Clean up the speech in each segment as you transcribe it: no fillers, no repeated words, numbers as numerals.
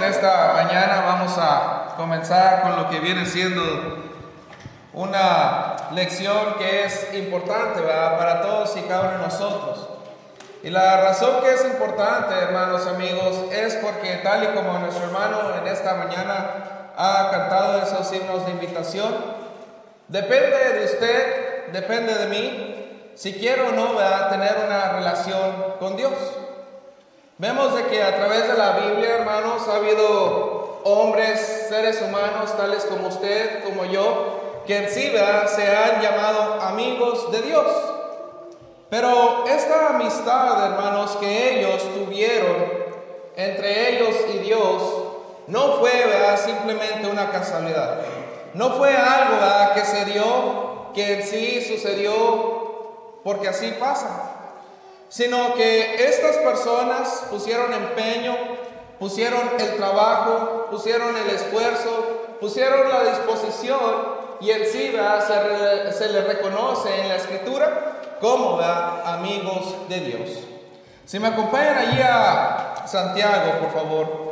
esta mañana vamos a comenzar con lo que viene siendo una lección que es importante, ¿verdad?, para todos y cada uno de nosotros. Y la razón que es importante, hermanos, amigos, es porque tal y como nuestro hermano en esta mañana ha cantado esos himnos de invitación, depende de usted, depende de mí, si quiero o no, ¿verdad?, tener una relación con Dios. Vemos de que a través de la Biblia, hermanos, ha habido hombres, seres humanos, tales como usted, como yo, que en sí, ¿verdad?, se han llamado amigos de Dios. Pero esta amistad, hermanos, que ellos tuvieron entre ellos y Dios, no fue, ¿verdad?, simplemente una casualidad. No fue algo, ¿verdad?, que se dio, que en sí sucedió porque así pasa. Sino que estas personas pusieron empeño, pusieron el trabajo, pusieron el esfuerzo, pusieron la disposición, y en sí, ¿verdad?, se les reconoce en la Escritura como, ¿verdad?, amigos de Dios. Si me acompañan allí a Santiago, por favor.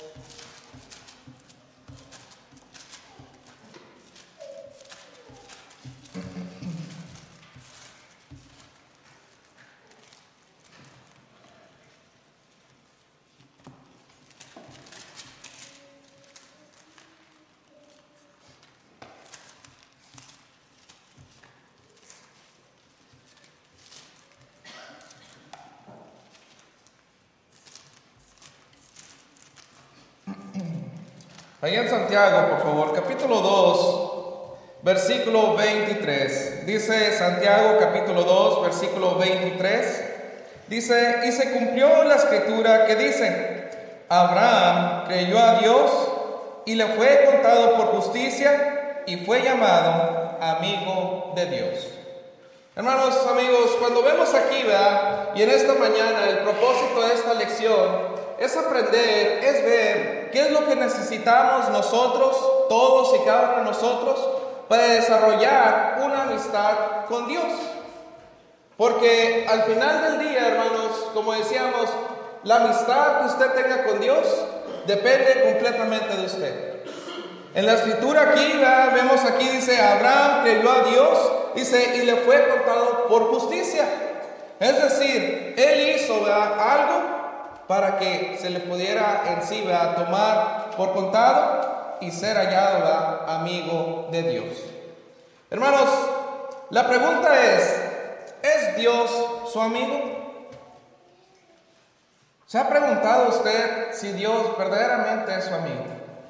Allá en Santiago, por favor, capítulo 2, versículo 23. Dice Santiago, capítulo 2, versículo 23. Dice, y se cumplió la escritura que dice, Abraham creyó a Dios y le fue contado por justicia y fue llamado amigo de Dios. Hermanos, amigos, cuando vemos aquí, ¿verdad?, y en esta mañana el propósito de esta lección es aprender, es ver qué es lo que necesitamos nosotros, todos y cada uno de nosotros, para desarrollar una amistad con Dios. Porque al final del día, hermanos, como decíamos, la amistad que usted tenga con Dios depende completamente de usted. En la escritura aquí, ¿verdad?, vemos aquí, dice, Abraham creyó a Dios, dice, y le fue contado por justicia. Es decir, él hizo, ¿verdad?, algo para que se le pudiera en sí, ¿verdad?, tomar por contado y ser hallado, ¿verdad?, amigo de Dios. Hermanos, la pregunta ¿es Dios su amigo? ¿Se ha preguntado usted si Dios verdaderamente es su amigo?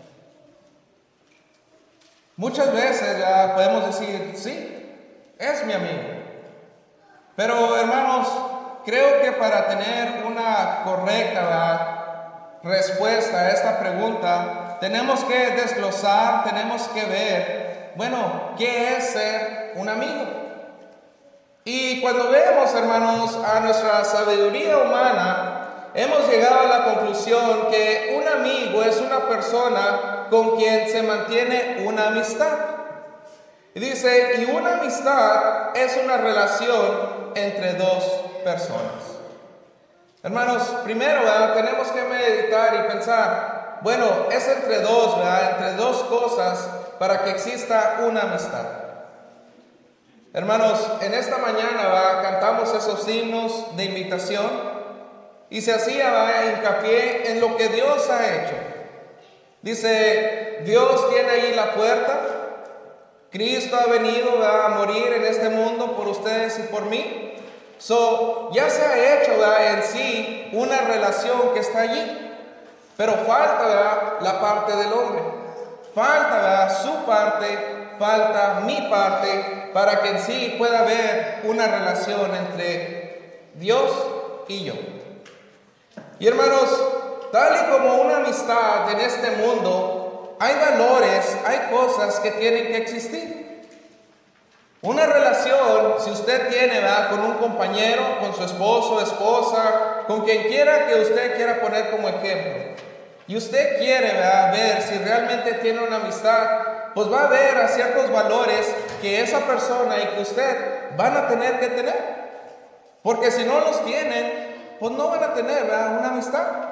Muchas veces ya podemos decir, sí, es mi amigo. Pero, hermanos, creo que para tener una correcta, ¿verdad?, respuesta a esta pregunta, tenemos que desglosar, tenemos que ver, bueno, ¿qué es ser un amigo? Y cuando vemos, hermanos, a nuestra sabiduría humana, hemos llegado a la conclusión que un amigo es una persona con quien se mantiene una amistad. Y dice, y una amistad es una relación entre dos personas. Hermanos, primero, ¿verdad?, tenemos que meditar y pensar, bueno, es entre dos, ¿verdad?, entre dos cosas para que exista una amistad. Hermanos, en esta mañana, ¿verdad?, cantamos esos himnos de invitación y se hacía, ¿verdad?, hincapié en lo que Dios ha hecho. Dice, Dios tiene ahí la puerta, Cristo ha venido, ¿verdad?, a morir en este mundo por ustedes y por mí. Ya se ha hecho, ¿verdad?, en sí una relación que está allí, pero falta, ¿verdad?, la parte del hombre, falta, ¿verdad?, su parte, falta mi parte, para que en sí pueda haber una relación entre Dios y yo. Y hermanos, tal y como una amistad en este mundo, hay valores, hay cosas que tienen que existir. Una relación, si usted tiene, ¿verdad?, con un compañero, con su esposo, esposa, con quien quiera que usted quiera poner como ejemplo, y usted quiere, ¿verdad?, ver si realmente tiene una amistad, pues va a ver a ciertos valores que esa persona y que usted van a tener que tener. Porque si no los tienen, pues no van a tener, ¿verdad?, una amistad.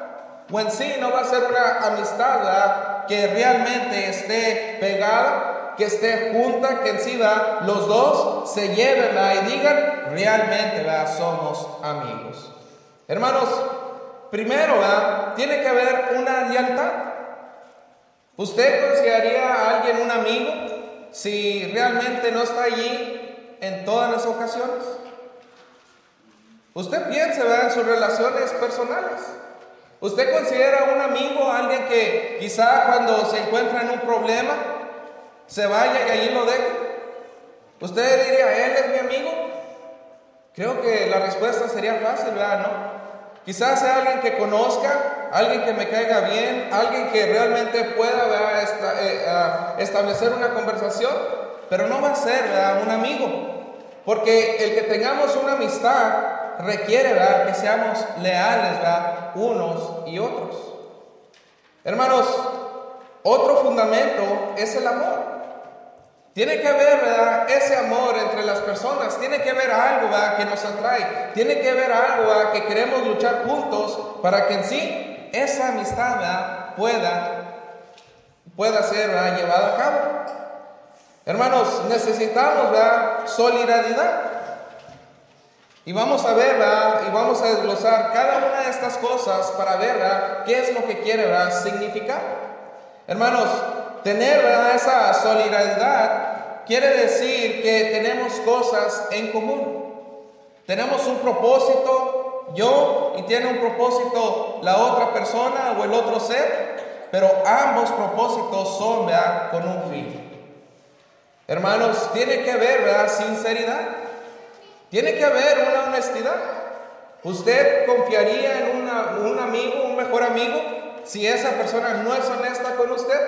o en sí no va a ser una amistad, ¿verdad?, que realmente esté pegada, que esté junta, que en sí, ¿verdad?, los dos se lleven, ¿verdad?, y digan realmente, ¿verdad?, somos amigos. Hermanos, primero, ¿verdad?, tiene que haber una lealtad. ¿Usted consideraría a alguien un amigo si realmente no está allí en todas las ocasiones? Usted piense, ¿verdad?, en sus relaciones personales. ¿Usted considera un amigo a alguien que quizá cuando se encuentra en un problema se vaya y allí lo deje? ¿Usted diría, él es mi amigo? Creo que la respuesta sería fácil, ¿verdad? No. Quizás sea alguien que conozca, alguien que me caiga bien, alguien que realmente pueda, ¿verdad?, establecer una conversación, pero no va a ser, ¿verdad?, un amigo. Porque el que tengamos una amistad requiere, ¿verdad?, que seamos leales, ¿verdad?, unos y otros. Hermanos, otro fundamento es el amor. Tiene que haber, ¿verdad?, ese amor entre las personas. Tiene que haber algo, ¿verdad?, que nos atrae. Tiene que haber algo, ¿verdad?, que queremos luchar juntos para que en sí esa amistad, ¿verdad?, pueda ser, ¿verdad?, llevada a cabo. Hermanos, necesitamos, ¿verdad?, solidaridad. Y vamos a ver, ¿verdad?, y vamos a desglosar cada una de estas cosas para ver, ¿verdad?, qué es lo que quiere, ¿verdad?, significar. Hermanos, tener, ¿verdad?, esa solidaridad quiere decir que tenemos cosas en común. Tenemos un propósito, yo, y tiene un propósito la otra persona o el otro ser, pero ambos propósitos son, ¿verdad?, con un fin. Hermanos, tiene que haber, ¿verdad?, sinceridad. Tiene que haber una honestidad. ¿Usted confiaría en un amigo, un mejor amigo, si esa persona no es honesta con usted?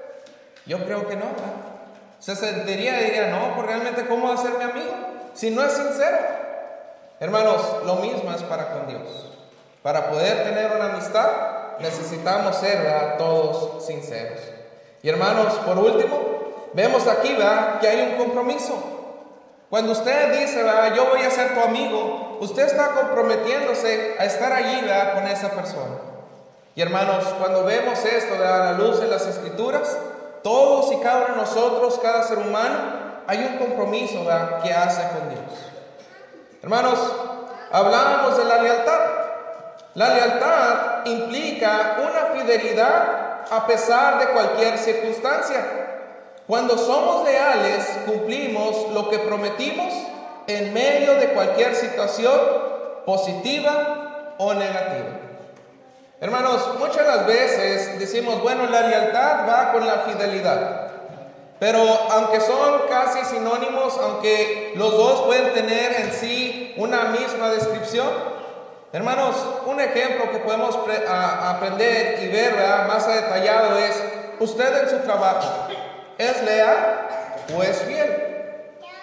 Yo creo que no, ¿verdad? Se sentiría y diría, no, pues realmente ¿cómo va a ser mi amigo si no es sincero? Hermanos, lo mismo es para con Dios. Para poder tener una amistad necesitamos ser, ¿verdad?, todos sinceros. Y hermanos, por último, vemos aquí, ¿verdad?, que hay un compromiso. Cuando usted dice, ¿verdad?, yo voy a ser tu amigo, usted está comprometiéndose a estar allí, ¿verdad?, con esa persona. Y hermanos, cuando vemos esto, ¿verdad?, a la luz de las Escrituras, todos y cada uno de nosotros, cada ser humano, hay un compromiso, ¿verdad?, que hace con Dios. Hermanos, hablábamos de la lealtad. La lealtad implica una fidelidad a pesar de cualquier circunstancia. Cuando somos leales, cumplimos lo que prometimos en medio de cualquier situación, positiva o negativa. Hermanos, muchas de las veces decimos, bueno, la lealtad va con la fidelidad. Pero aunque son casi sinónimos, aunque los dos pueden tener en sí una misma descripción, hermanos, un ejemplo que podemos aprender y ver, ¿verdad?, más a detallado es, usted en su trabajo, ¿es leal o es fiel?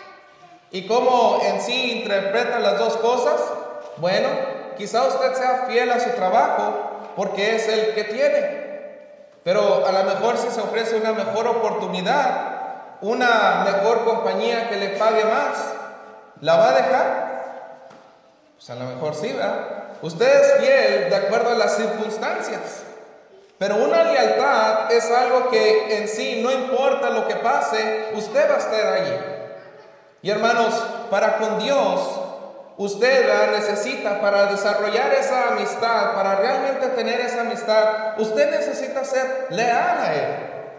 ¿Y cómo en sí interpreta las dos cosas? Bueno, quizá usted sea fiel a su trabajo porque es el que tiene. Pero a lo mejor si se ofrece una mejor oportunidad, una mejor compañía que le pague más, ¿la va a dejar? Pues a lo mejor sí, ¿verdad? Usted es fiel de acuerdo a las circunstancias. Pero una lealtad es algo que en sí, no importa lo que pase, usted va a estar allí. Y hermanos, para con Dios, usted la necesita para desarrollar esa amistad, para realmente tener esa amistad, usted necesita ser leal a Él.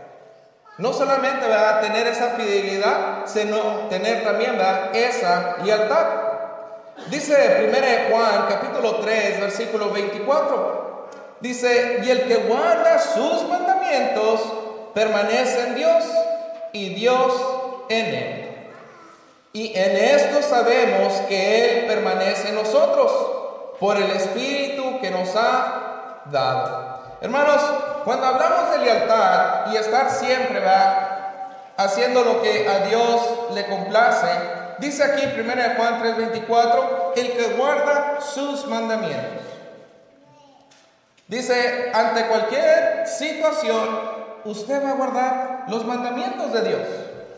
No solamente va a tener esa fidelidad, sino tener también, ¿verdad?, esa lealtad. Dice 1 Juan, capítulo 3, versículo 24. Dice, y el que guarda sus mandamientos permanece en Dios y Dios en él. Y en esto sabemos que Él permanece en nosotros por el Espíritu que nos ha dado. Hermanos, cuando hablamos de lealtad y estar siempre, ¿verdad?, haciendo lo que a Dios le complace, dice aquí 1 Juan 3:24, el que guarda sus mandamientos. Dice, ante cualquier situación, usted va a guardar los mandamientos de Dios.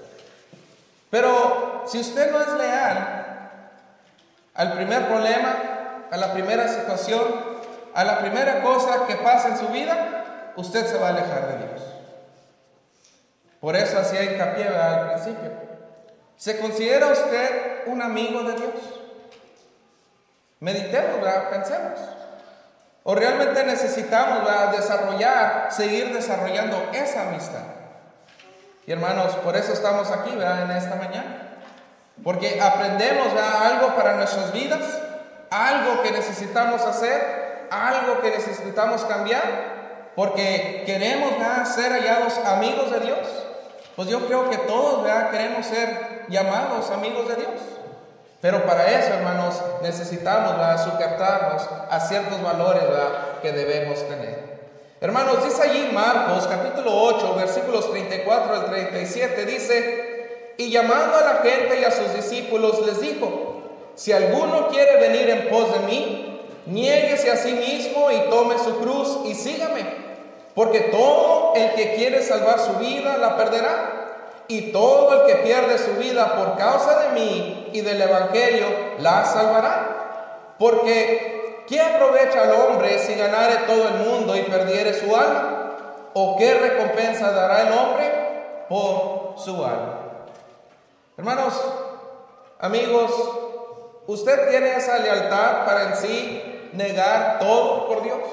Pero si usted no es leal al primer problema, a la primera situación, a la primera cosa que pasa en su vida, usted se va a alejar de Dios. Por eso hacía hincapié al principio. ¿Se considera usted un amigo de Dios? Meditemos, ¿verdad? Pensemos. ¿O realmente necesitamos, ¿verdad?, seguir desarrollando esa amistad? Y hermanos, por eso estamos aquí, ¿verdad?, en esta mañana. Porque aprendemos, ¿verdad?, algo para nuestras vidas, algo que necesitamos hacer, algo que necesitamos cambiar, porque queremos, ¿verdad?, ser hallados amigos de Dios. Pues yo creo que todos, ¿verdad?, queremos ser llamados amigos de Dios. Pero para eso, hermanos, necesitamos, ¿verdad?, sujetarnos a ciertos valores, ¿verdad?, que debemos tener. Hermanos, dice allí Marcos capítulo 8, versículos 34 al 37, dice: y llamando a la gente y a sus discípulos les dijo: si alguno quiere venir en pos de mí, niéguese a sí mismo y tome su cruz y sígame. Porque todo el que quiere salvar su vida la perderá, y todo el que pierde su vida por causa de mí y del evangelio la salvará. Porque ¿qué aprovecha al hombre si ganare todo el mundo y perdiere su alma? ¿O qué recompensa dará el hombre por su alma? Hermanos, amigos, ¿usted tiene esa lealtad para en sí negar todo por Dios?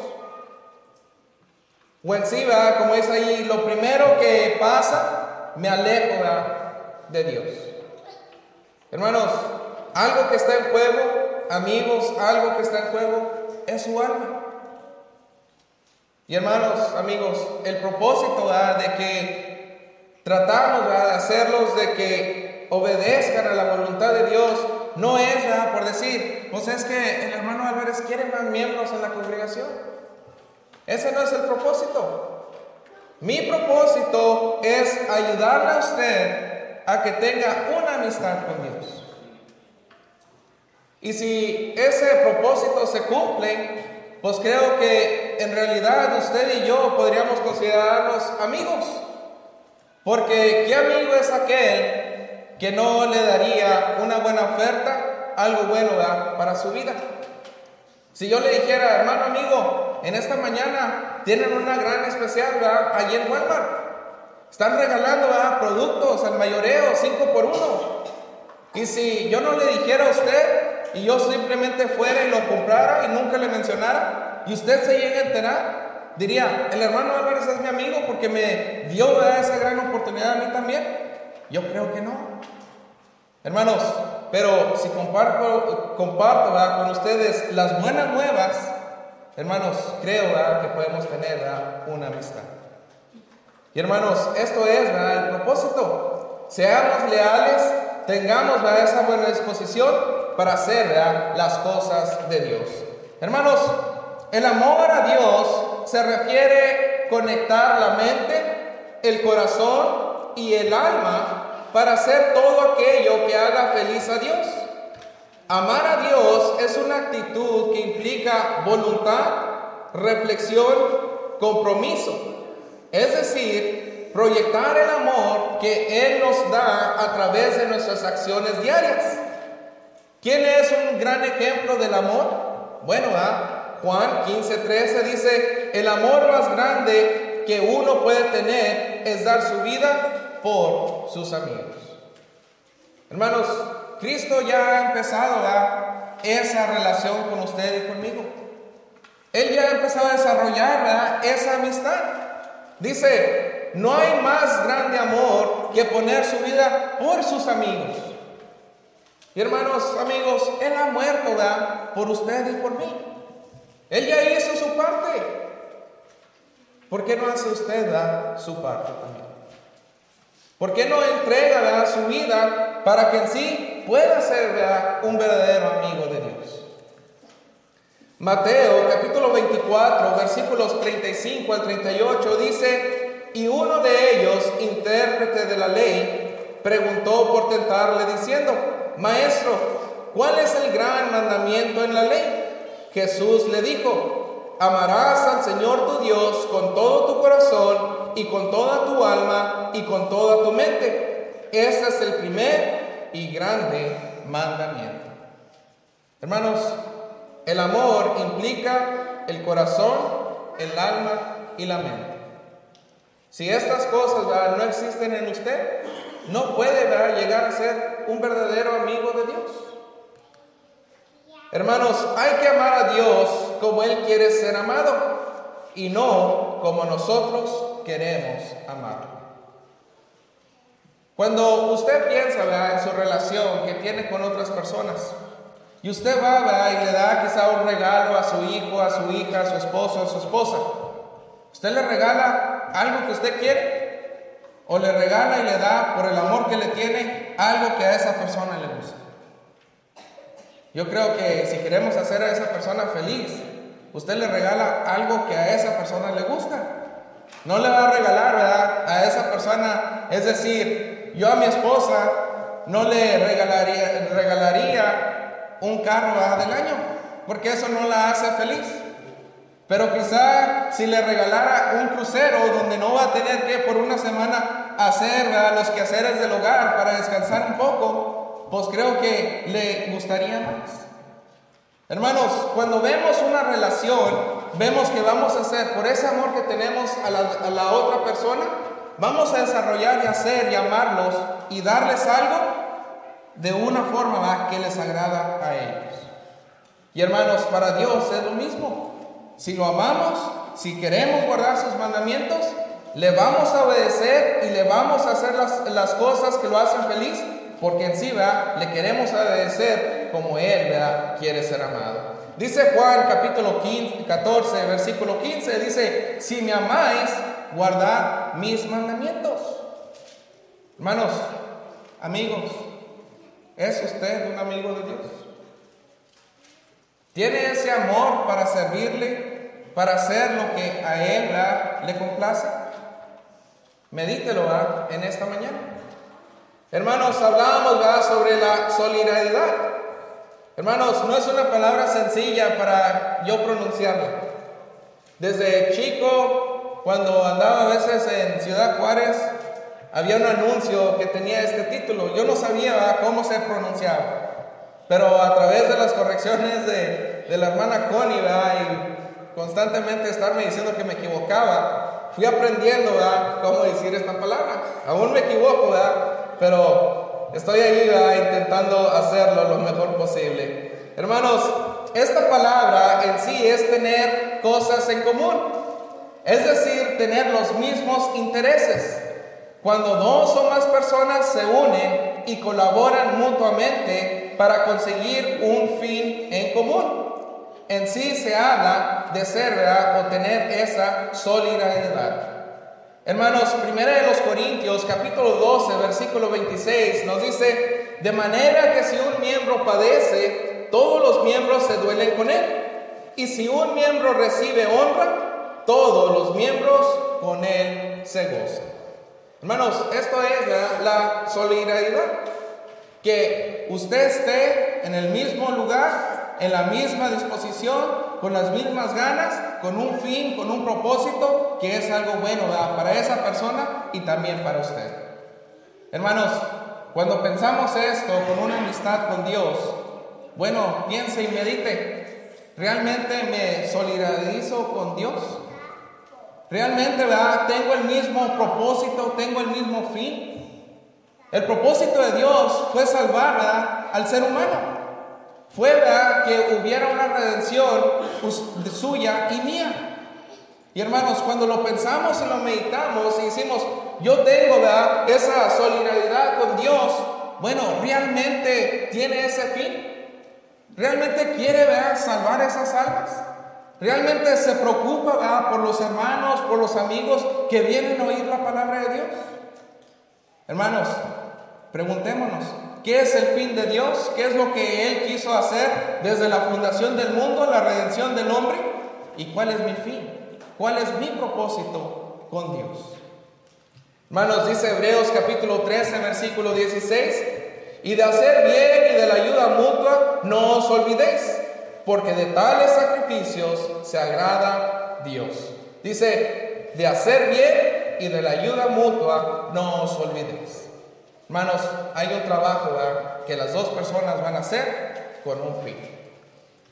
O en sí, ¿verdad?, como es ahí, lo primero que pasa, me alejo, ¿verdad?, de Dios. Hermanos, algo que está en juego, amigos, algo que está en juego es su alma. Y hermanos, amigos, el propósito, ¿verdad?, de que tratamos, ¿verdad?, de hacerlos, de que obedezcan a la voluntad de Dios, no es, ¿verdad?, por decir, pues es que el hermano Álvarez quiere más miembros en la congregación. Ese no es el propósito. Mi propósito es ayudarle a usted a que tenga una amistad con Dios. Y si ese propósito se cumple, pues creo que en realidad usted y yo podríamos considerarnos amigos. Porque ¿qué amigo es aquel que no le daría una buena oferta, algo bueno, ¿verdad?, para su vida? Si yo le dijera: hermano amigo, en esta mañana tienen una gran especial, ¿verdad?, allí en Walmart. Están regalando, ¿verdad?, productos al mayoreo, 5 por 1. Y si yo no le dijera a usted y yo simplemente fuera y lo comprara y nunca le mencionara, y usted se llega a enterar, diría: el hermano Álvarez es mi amigo porque me dio, ¿verdad?, esa gran oportunidad a mí también. Yo creo que no. Hermanos, pero si comparto, ¿verdad?, con ustedes las buenas nuevas, hermanos, creo, ¿verdad?, que podemos tener, ¿verdad?, una amistad. Y hermanos, esto es, ¿verdad?, el propósito. Seamos leales, tengamos, ¿verdad?, esa buena disposición para hacer, ¿verdad?, las cosas de Dios. Hermanos, el amor a Dios se refiere a conectar la mente, el corazón y el alma para hacer todo aquello que haga feliz a Dios. Amar a Dios es una actitud que implica voluntad, reflexión, compromiso. Es decir, proyectar el amor que Él nos da a través de nuestras acciones diarias. ¿Quién es un gran ejemplo del amor? Bueno, Juan 15:13 dice: el amor más grande que uno puede tener es dar su vida por sus amigos. Hermanos, Cristo ya ha empezado, ¿verdad?, esa relación con usted y conmigo. Él ya ha empezado a desarrollar, ¿verdad?, esa amistad. Dice: no hay más grande amor que poner su vida por sus amigos. Y hermanos, amigos, Él ha muerto, ¿verdad?, por usted y por mí. Él ya hizo su parte. ¿Por qué no hace usted, ¿verdad?, su parte también? ¿Por qué no entrega, ¿verdad?, su vida para que en sí pueda ser, ¿verdad?, un verdadero amigo de Dios? Mateo capítulo 24, versículos 35 al 38 dice: y uno de ellos, intérprete de la ley, preguntó por tentarle diciendo: Maestro, ¿cuál es el gran mandamiento en la ley? Jesús le dijo: amarás al Señor tu Dios con todo tu corazón y con toda tu alma y con toda tu mente. Este es el primer y grande mandamiento. Hermanos, el amor implica el corazón, el alma y la mente. Si estas cosas, ¿verdad?, no existen en usted, no puede, ¿verdad?, llegar a ser un verdadero amigo de Dios. Hermanos, hay que amar a Dios como Él quiere ser amado y no como nosotros queremos amarlo. Cuando usted piensa, ¿verdad?, en su relación que tiene con otras personas, y usted va, ¿verdad?, y le da quizá un regalo a su hijo, a su hija, a su esposo, a su esposa, ¿usted le regala algo que usted quiere? ¿O le regala y le da, por el amor que le tiene, algo que a esa persona le gusta? Yo creo que si queremos hacer a esa persona feliz, usted le regala algo que a esa persona le gusta. No le va a regalar, ¿verdad?, a esa persona, es decir, yo a mi esposa no le regalaría un carro, ¿verdad?, del año, porque eso no la hace feliz. Pero quizá si le regalara un crucero donde no va a tener que por una semana hacer, ¿verdad?, los quehaceres del hogar para descansar un poco, pues creo que le gustaría más. Hermanos, cuando vemos una relación, vemos que vamos a hacer, por ese amor que tenemos a la otra persona, vamos a desarrollar y hacer y amarlos y darles algo de una forma, ¿verdad?, que les agrada a ellos. Y hermanos, para Dios es lo mismo. Si lo amamos, si queremos guardar sus mandamientos, le vamos a obedecer y le vamos a hacer las cosas que lo hacen feliz, porque en sí, ¿verdad?, le queremos obedecer como Él, ¿verdad?, quiere ser amado. Dice Juan capítulo 14, versículo 15, dice: si me amáis, guardad mis mandamientos. Hermanos, amigos, ¿es usted un amigo de Dios? ¿Tiene ese amor para servirle, para hacer lo que a Él, ¿verdad?, le complace? Medítelo, ¿verdad?, en esta mañana. Hermanos, hablábamos, ¿verdad?, sobre la solidaridad. Hermanos, no es una palabra sencilla para yo pronunciarla. Desde chico, cuando andaba a veces en Ciudad Juárez, había un anuncio que tenía este título. Yo no sabía, ¿verdad?, cómo se pronunciaba. Pero a través de las correcciones de la hermana Connie, ¿verdad?, y constantemente estarme diciendo que me equivocaba, fui aprendiendo, ¿verdad?, cómo decir esta palabra. Aún me equivoco, ¿verdad?, pero estoy ahí, ¿verdad?, intentando hacerlo lo mejor posible. Hermanos, esta palabra en sí es tener cosas en común, es decir, tener los mismos intereses. Cuando dos o más personas se unen y colaboran mutuamente para conseguir un fin en común, en sí se habla de ser, ¿verdad?, o tener esa solidaridad. Hermanos, 1 Corintios capítulo 12, versículo 26 nos dice: de manera que si un miembro padece, todos los miembros se duelen con él. Y si un miembro recibe honra, todos los miembros con él se gozan. Hermanos, esto es, ¿verdad?, la solidaridad. Que usted esté en el mismo lugar, en la misma disposición, con las mismas ganas, con un fin, con un propósito, que es algo bueno, ¿verdad?, para esa persona y también para usted. Hermanos, cuando pensamos esto con una amistad con Dios, bueno, piense y medite: ¿realmente me solidarizo con Dios? ¿Realmente, ¿verdad?, tengo el mismo propósito, tengo el mismo fin? El propósito de Dios fue salvar, ¿verdad?, al ser humano. Fue, ¿verdad?, que hubiera una redención suya y mía. Y hermanos, cuando lo pensamos y lo meditamos y decimos: yo tengo, ¿verdad?, esa solidaridad con Dios, bueno, ¿realmente tiene ese fin? ¿Realmente quiere, ¿verdad?, salvar esas almas? ¿Realmente se preocupa, ¿verdad?, por los hermanos, por los amigos que vienen a oír la palabra de Dios? Hermanos, preguntémonos: ¿qué es el fin de Dios? ¿Qué es lo que Él quiso hacer desde la fundación del mundo, la redención del hombre? ¿Y cuál es mi fin? ¿Cuál es mi propósito con Dios? Hermanos, dice Hebreos capítulo 13, versículo 16: y de hacer bien y de la ayuda mutua no os olvidéis, porque de tales sacrificios se agrada Dios. Dice: de hacer bien y de la ayuda mutua no os olvidéis. Hermanos, hay un trabajo, ¿verdad?, que las dos personas van a hacer con un fin.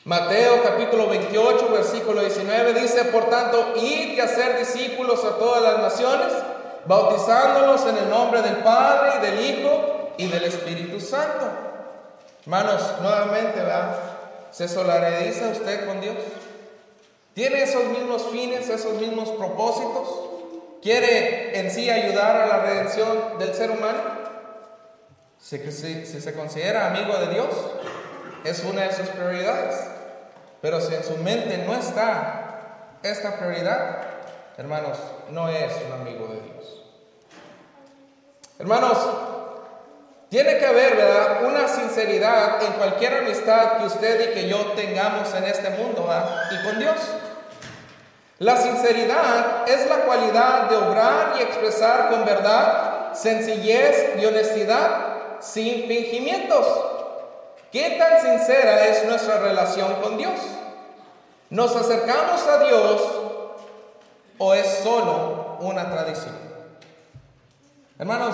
Mateo capítulo 28, versículo 19 dice: por tanto, id y hacer discípulos a todas las naciones, bautizándolos en el nombre del Padre y del Hijo y del Espíritu Santo. Hermanos, nuevamente, ¿verdad? ¿Se solidariza usted con Dios? ¿Tiene esos mismos fines, esos mismos propósitos? ¿Quiere en sí ayudar a la redención del ser humano? Si se considera amigo de Dios, es una de sus prioridades. Pero si en su mente no está esta prioridad, hermanos, no es un amigo de Dios. Hermanos, tiene que haber, ¿verdad?, una sinceridad en cualquier amistad que usted y que yo tengamos en este mundo, ¿verdad?, y con Dios. La sinceridad es la cualidad de obrar y expresar con verdad, sencillez y honestidad, sin fingimientos. ¿Qué tan sincera es nuestra relación con Dios? ¿Nos acercamos a Dios o es solo una tradición? Hermanos,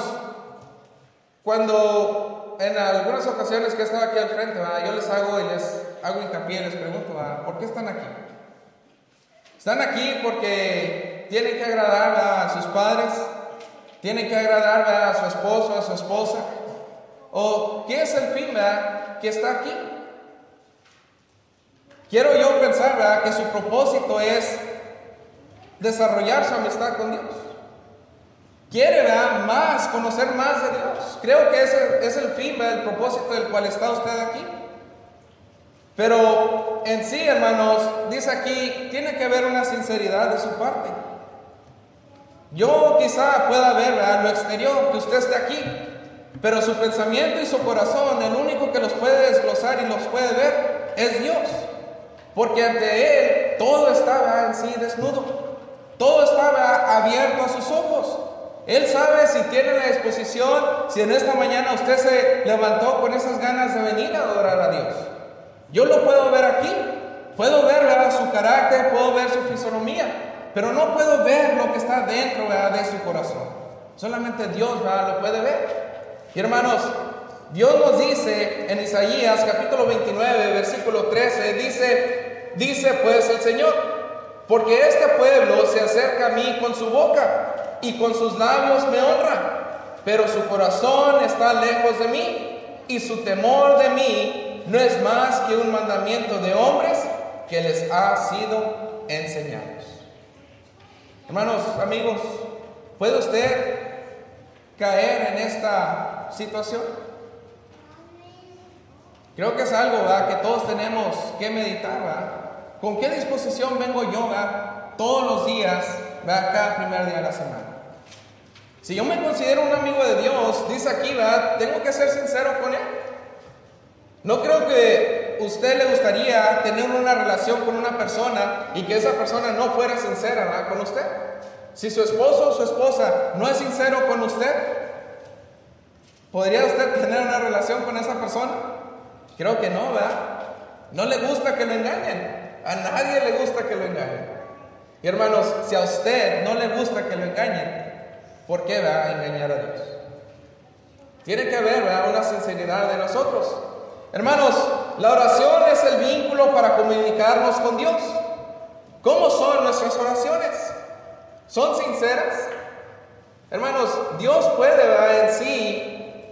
cuando en algunas ocasiones que he estado aquí al frente, yo les hago hincapié, les pregunto, ¿por qué están aquí? Están aquí porque tienen que agradar a sus padres, tienen que agradar a su esposo, a su esposa, o ¿qué es el fin, que está aquí? Quiero yo pensar, que su propósito es desarrollar su amistad con Dios. Quiere, conocer más de Dios. Creo que ese es el fin, el propósito del cual está usted aquí. Pero en sí, hermanos, dice aquí, tiene que haber una sinceridad de su parte. Yo quizá pueda ver lo exterior, que usted esté aquí, pero su pensamiento y su corazón, el único que los puede desglosar y los puede ver es Dios. Porque ante Él todo estaba en sí desnudo, todo estaba abierto a sus ojos. Él sabe si tiene la disposición, si en esta mañana usted se levantó con esas ganas de venir a adorar a Dios. Yo lo puedo ver aquí, puedo ver su carácter, puedo ver su fisonomía, pero no puedo ver lo que está dentro de su corazón. Solamente Dios lo puede ver. Y hermanos, Dios nos dice en Isaías capítulo 29, versículo 13, dice pues el Señor: porque este pueblo se acerca a mí con su boca y con sus labios me honra, pero su corazón está lejos de mí y su temor de mí no es más que un mandamiento de hombres que les ha sido enseñados. Hermanos, amigos, ¿puede usted caer en esta situación? Creo que es algo que todos tenemos que meditar. ¿Con qué disposición vengo yo todos los días, cada primer día de la semana? Si yo me considero un amigo de Dios, dice aquí, tengo que ser sincero con Él. No creo que a usted le gustaría tener una relación con una persona y que esa persona no fuera sincera con usted. Si su esposo o su esposa no es sincero con usted, ¿podría usted tener una relación con esa persona? Creo que no, No le gusta que lo engañen. A nadie le gusta que lo engañen. Y hermanos, si a usted no le gusta que lo engañen, ¿por qué engañar a Dios? Tiene que haber una sinceridad de nosotros. Hermanos, la oración es el vínculo para comunicarnos con Dios. ¿Cómo son nuestras oraciones? ¿Son sinceras? Hermanos, Dios puede en sí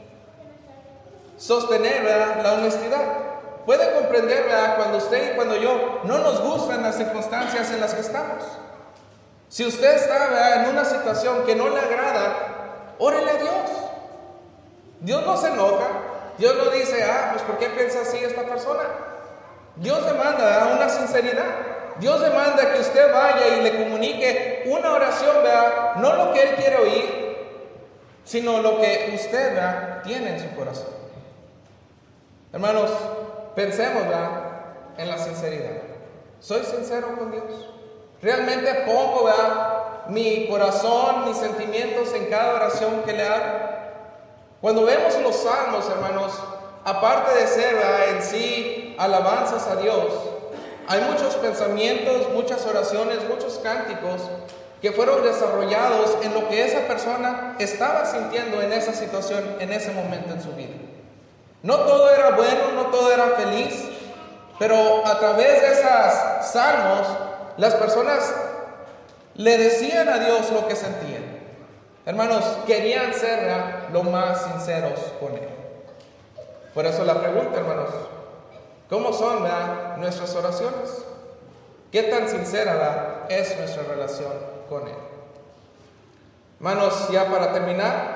sostener la honestidad. Puede comprender cuando usted y cuando yo no nos gustan las circunstancias en las que estamos. Si usted está en una situación que no le agrada, órele a Dios. Dios no se enoja. Dios no dice, pues ¿por qué piensa así esta persona? Dios demanda una sinceridad. Dios demanda que usted vaya y le comunique una oración, no lo que Él quiere oír, sino lo que usted tiene en su corazón. Hermanos, pensemos en la sinceridad. ¿Soy sincero con Dios? ¿Realmente pongo mi corazón, mis sentimientos en cada oración que le hago? Cuando vemos los salmos, hermanos, aparte de ser en sí alabanzas a Dios, hay muchos pensamientos, muchas oraciones, muchos cánticos que fueron desarrollados en lo que esa persona estaba sintiendo en esa situación, en ese momento en su vida. No todo era bueno, no todo era feliz, Pero a través de esos salmos, las personas le decían a Dios lo que sentían. Hermanos, querían ser, ¿verdad?, lo más sinceros con Él. Por eso la pregunta, hermanos, ¿cómo son, ¿verdad?, nuestras oraciones? ¿Qué tan sincera, ¿verdad?, es nuestra relación con Él? Hermanos, ya para terminar,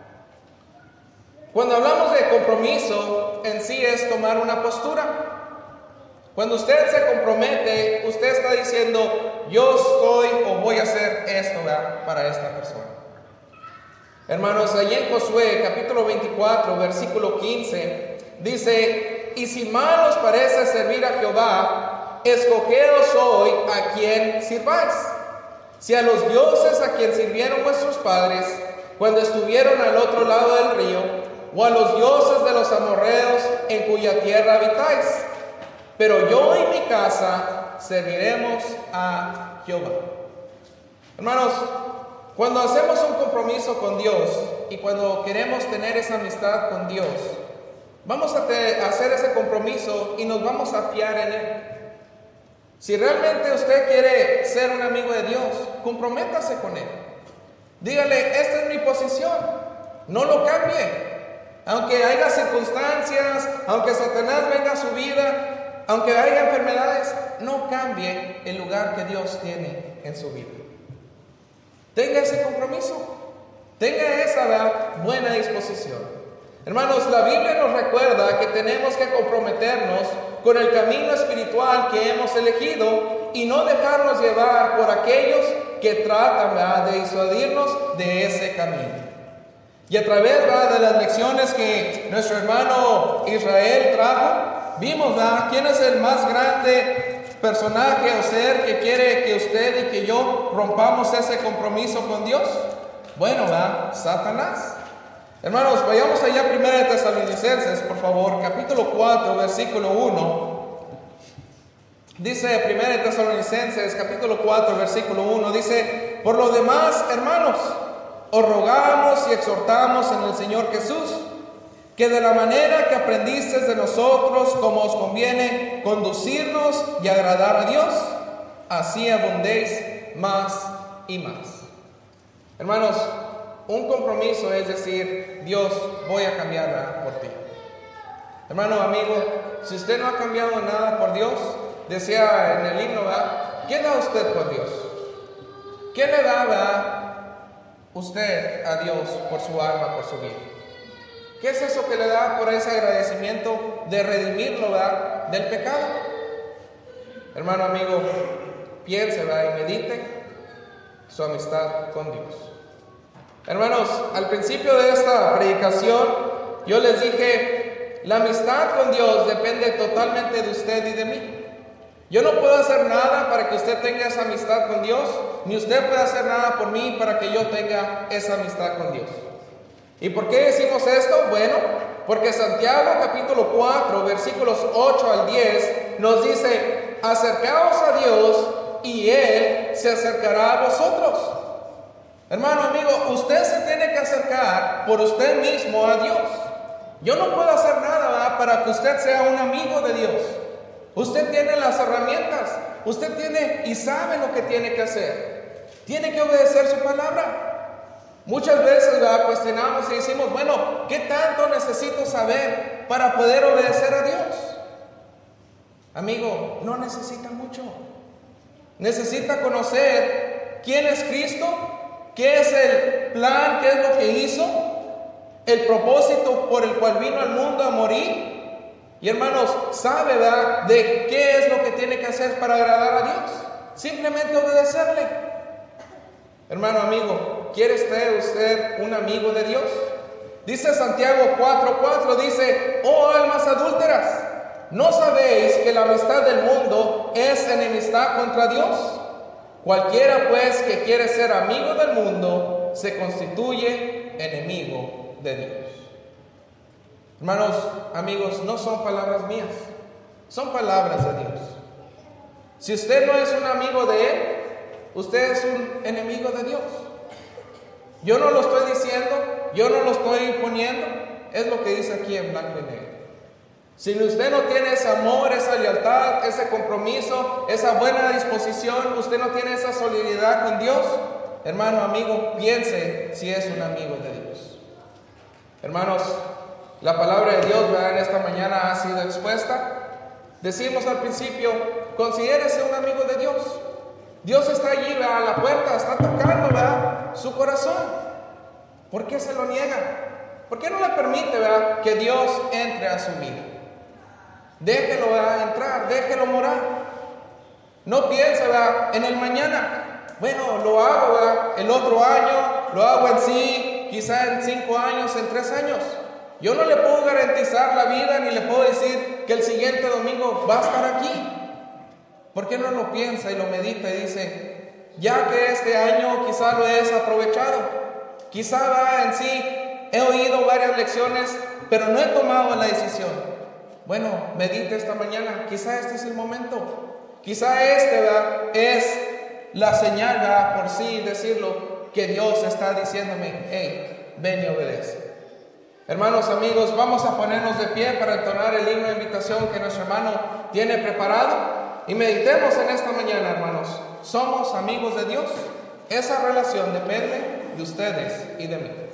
cuando hablamos de compromiso, en sí es tomar una postura. Cuando usted se compromete, usted está diciendo, yo estoy o voy a hacer esto, ¿verdad?, para esta persona. Hermanos, allí en Josué capítulo 24, versículo 15, dice: y si mal os parece servir a Jehová, escogeos hoy a quien sirváis. Si a los dioses a quien sirvieron vuestros padres cuando estuvieron al otro lado del río, o a los dioses de los amorreos en cuya tierra habitáis. Pero yo y mi casa serviremos a Jehová. Hermanos, cuando hacemos un compromiso con Dios y cuando queremos tener esa amistad con Dios, vamos a hacer ese compromiso y nos vamos a fiar en Él. Si realmente usted quiere ser un amigo de Dios, comprométase con Él. Dígale, esta es mi posición, no lo cambie. Aunque haya circunstancias, aunque Satanás venga a su vida, aunque haya enfermedades, no cambie el lugar que Dios tiene en su vida. Tenga ese compromiso, tenga esa buena disposición. Hermanos, la Biblia nos recuerda que tenemos que comprometernos con el camino espiritual que hemos elegido y no dejarnos llevar por aquellos que tratan, ¿verdad?, de disuadirnos de ese camino. Y a través, ¿verdad?, de las lecciones que nuestro hermano Israel trajo, vimos, ¿verdad?, quién es el más grande personaje o ser que quiere que usted y que yo rompamos ese compromiso con Dios. Bueno, ¿verdad?, Satanás. Hermanos, vayamos allá a 1 Tesalonicenses, por favor, capítulo 4, versículo 1. Dice 1 Tesalonicenses, capítulo 4, versículo 1, dice: por lo demás, hermanos, os rogamos y exhortamos en el Señor Jesús, que de la manera que aprendisteis de nosotros, como os conviene conducirnos y agradar a Dios, así abundéis más y más. Hermanos, un compromiso es decir, Dios, voy a cambiarla por ti. Hermano, amigo, si usted no ha cambiado nada por Dios, decía en el himno, ¿verdad?, ¿qué da usted por Dios? ¿Qué le da usted a Dios por su alma, por su vida? ¿Qué es eso que le da por ese agradecimiento de redimirlo, ¿verdad?, del pecado? Hermano, amigo, piense, ¿verdad?, y medite su amistad con Dios. Hermanos, al principio de esta predicación yo les dije, la amistad con Dios depende totalmente de usted y de mí. Yo no puedo hacer nada para que usted tenga esa amistad con Dios, ni usted puede hacer nada por mí para que yo tenga esa amistad con Dios. ¿Y por qué decimos esto? Bueno, porque Santiago capítulo 4, versículos 8 al 10 nos dice: acercaos a Dios y Él se acercará a vosotros. Hermano, amigo, usted se tiene que acercar por usted mismo a Dios. Yo no puedo hacer nada, ¿verdad?, para que usted sea un amigo de Dios. Usted tiene las herramientas, usted tiene y sabe lo que tiene que hacer. Tiene que obedecer su palabra. Muchas veces, ¿verdad?, cuestionamos y decimos, bueno, ¿qué tanto necesito saber para poder obedecer a Dios? Amigo, no necesita mucho. Necesita conocer quién es Cristo, qué es el plan, qué es lo que hizo, el propósito por el cual vino al mundo a morir. Y hermanos, sabe, ¿verdad?, de qué es lo que tiene que hacer para agradar a Dios. Simplemente obedecerle. Hermano, amigo, ¿quiere usted un amigo de Dios? Dice Santiago 4:4, dice: oh almas adúlteras, ¿no sabéis que la amistad del mundo es enemistad contra Dios? Cualquiera pues que quiere ser amigo del mundo se constituye enemigo de Dios. Hermanos, amigos, no son palabras mías, son palabras de Dios. Si usted no es un amigo de Él, usted es un enemigo de Dios. Yo no lo estoy diciendo, yo no lo estoy imponiendo, es lo que dice aquí en blanco y negro. Si usted no tiene ese amor, esa lealtad, ese compromiso, esa buena disposición, usted no tiene esa solidaridad con Dios, hermano, amigo, piense si es un amigo de Dios. Hermanos, la palabra de Dios, ¿verdad?, en esta mañana ha sido expuesta. Decimos al principio, considérese un amigo de Dios. Dios está allí, ¿verdad?, a la puerta, está tocando, ¿verdad?, su corazón. ¿Por qué se lo niega? ¿Por qué no le permite, ¿verdad?, que Dios entre a su vida? Déjelo, ¿verdad?, entrar, déjelo morar. No piense, ¿verdad?, en el mañana. Bueno, lo hago, ¿verdad?, el otro año, lo hago en sí, quizá en 5 años, en 3 años. Yo no le puedo garantizar la vida, ni le puedo decir que el siguiente domingo va a estar aquí. ¿Por qué no lo piensa y lo medita y dice, ya que este año quizá lo he desaprovechado, quizá en sí he oído varias lecciones, pero no he tomado la decisión? Bueno, medite esta mañana, quizá este es el momento, quizá este, ¿verdad?, es la señal, ¿verdad?, por sí decirlo, que Dios está diciéndome, hey, ven y obedece. Hermanos, amigos, vamos a ponernos de pie para entonar el himno de invitación que nuestro hermano tiene preparado. Y meditemos en esta mañana, hermanos. ¿Somos amigos de Dios? Esa relación depende de ustedes y de mí.